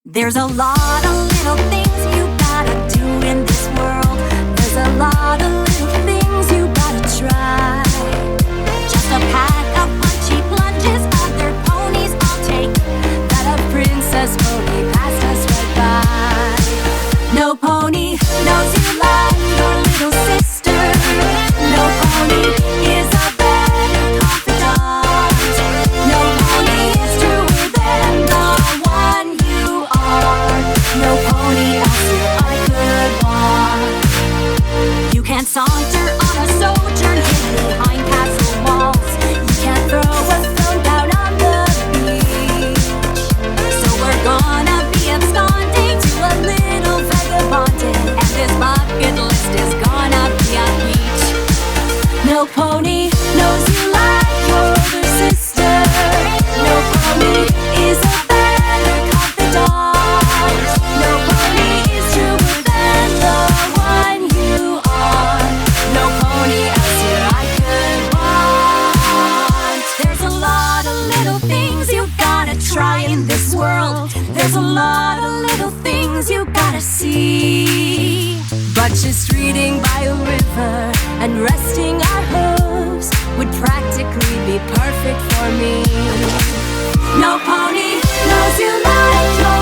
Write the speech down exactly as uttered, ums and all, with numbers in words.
There's a lot of little things you gotta do in this world. There's a lot of little things you gotta try. Just a pack of punchy plunges, other ponies I'll take. That a princess pony passed us right by. No pony knows you like your little sister. No pony is a better confidant. No pony is truer than the one you are. No pony else here I could want. You can't saunter on a sojourn hidden behind castle walls. You can't throw a stone down on the beach. So we're gonna be absconding to a little vagabonding, and this bucket list is gonna be a peach. No pony knows you like your older sister. No pony is a better confidant. No pony is truer than the one you are. No pony else here I could want. There's a lot of little things you gotta try in this world. There's a lot of little things you gotta see. But just reading by a river and resting our hooves would practically be perfect for me. No pony knows you like your